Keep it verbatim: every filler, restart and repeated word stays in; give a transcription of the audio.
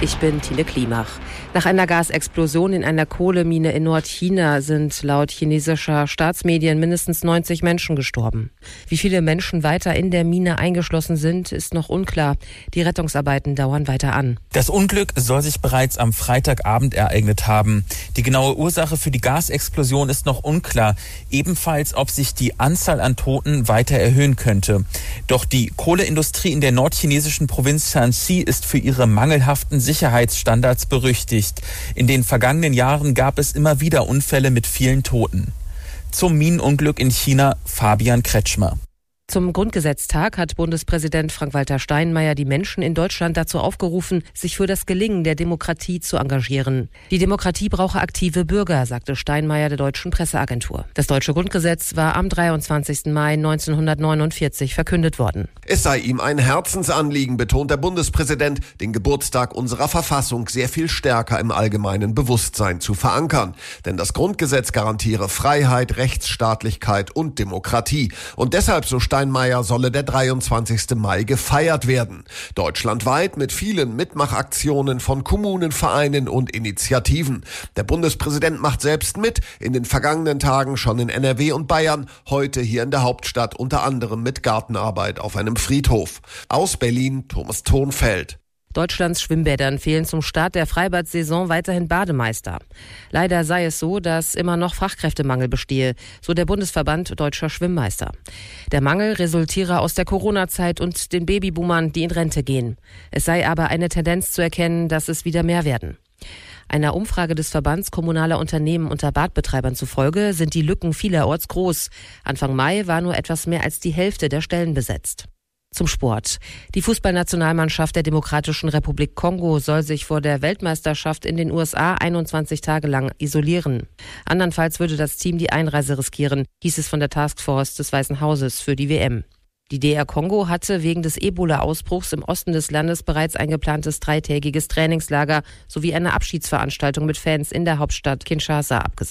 Ich bin Tine Klimach. Nach einer Gasexplosion in einer Kohlemine in Nordchina sind laut chinesischer Staatsmedien mindestens neunzig Menschen gestorben. Wie viele Menschen weiter in der Mine eingeschlossen sind, ist noch unklar. Die Rettungsarbeiten dauern weiter an. Das Unglück soll sich bereits am Freitagabend ereignet haben. Die genaue Ursache für die Gasexplosion ist noch unklar. Ebenfalls, ob sich die Anzahl an Toten weiter erhöhen könnte. Doch die Kohleindustrie in der nordchinesischen Provinz Shanxi ist für ihre mangelhaften Sicherheitsstandards berüchtigt. In den vergangenen Jahren gab es immer wieder Unfälle mit vielen Toten. Zum Minenunglück in China, Fabian Kretschmer. Zum Grundgesetztag hat Bundespräsident Frank-Walter Steinmeier die Menschen in Deutschland dazu aufgerufen, sich für das Gelingen der Demokratie zu engagieren. Die Demokratie brauche aktive Bürger, sagte Steinmeier der Deutschen Presseagentur. Das deutsche Grundgesetz war am dreiundzwanzigsten Mai neunzehnhundertneunundvierzig verkündet worden. Es sei ihm ein Herzensanliegen, betont der Bundespräsident, den Geburtstag unserer Verfassung sehr viel stärker im allgemeinen Bewusstsein zu verankern. Denn das Grundgesetz garantiere Freiheit, Rechtsstaatlichkeit und Demokratie. Und deshalb, so Steinmeier, Steinmeier solle der dreiundzwanzigsten Mai gefeiert werden. Deutschlandweit mit vielen Mitmachaktionen von Kommunen, Vereinen und Initiativen. Der Bundespräsident macht selbst mit, in den vergangenen Tagen schon in N R W und Bayern, heute hier in der Hauptstadt unter anderem mit Gartenarbeit auf einem Friedhof. Aus Berlin, Thomas Thonfeld. Deutschlands Schwimmbädern fehlen zum Start der Freibad-Saison weiterhin Bademeister. Leider sei es so, dass immer noch Fachkräftemangel bestehe, so der Bundesverband Deutscher Schwimmmeister. Der Mangel resultiere aus der Corona-Zeit und den Babyboomern, die in Rente gehen. Es sei aber eine Tendenz zu erkennen, dass es wieder mehr werden. Einer Umfrage des Verbands kommunaler Unternehmen unter Badbetreibern zufolge sind die Lücken vielerorts groß. Anfang Mai war nur etwas mehr als die Hälfte der Stellen besetzt. Zum Sport. Die Fußballnationalmannschaft der Demokratischen Republik Kongo soll sich vor der Weltmeisterschaft in den U S A einundzwanzig Tage lang isolieren. Andernfalls würde das Team die Einreise riskieren, hieß es von der Taskforce des Weißen Hauses für die W M. Die D R Kongo hatte wegen des Ebola-Ausbruchs im Osten des Landes bereits ein geplantes dreitägiges Trainingslager sowie eine Abschiedsveranstaltung mit Fans in der Hauptstadt Kinshasa abgesagt.